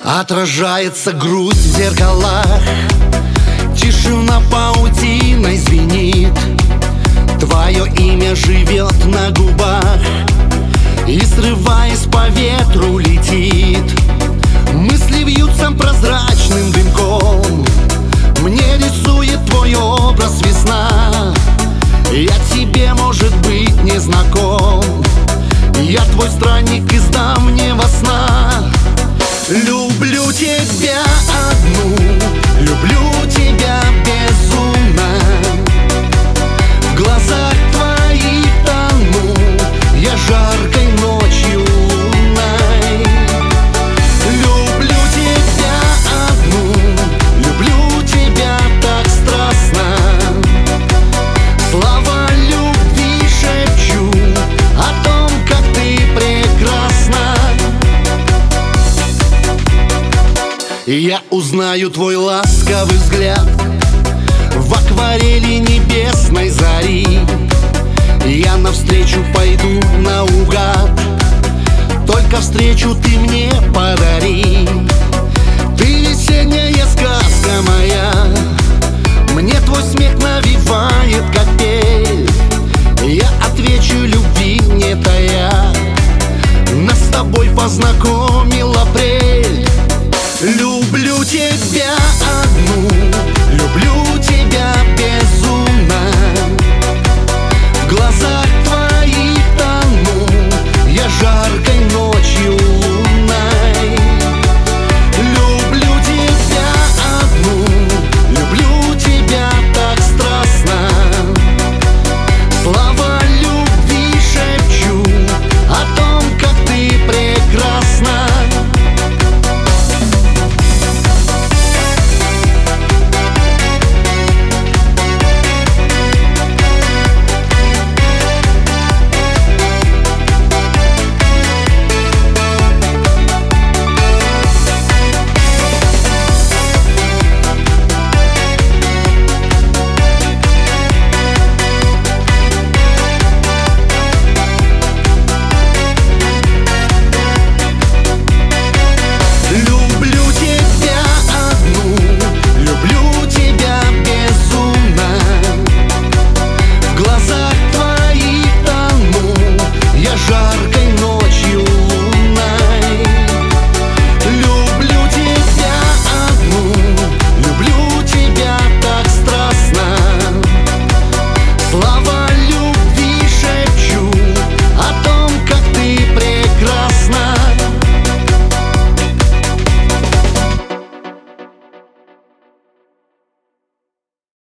Отражается грусть в зеркалах, тишина паутиной звенит. Твое имя живет на губах и, срываясь по ветру, летит. Мысли вьются прозрачным дымком, мне рисует твой образ весна. Я тебе, может быть, не знаком, я твой странник из давнего сна. Люблю тебя одну, люблю тебя безумно. В глазах твоих тону я жаркой ночью лунной. Люблю тебя одну, люблю тебя так страстно. Слова любви шепчу о том, как ты прекрасна. Я узнаю твой ласковый взгляд в акварели небесной зари. Я навстречу пойду наугад, только встречу ты мне подари. Ты весенняя сказка моя, мне твой смех навевает, как пель. Я отвечу любви не тая, нас с тобой познакомил апрель. Люблю тебя одну,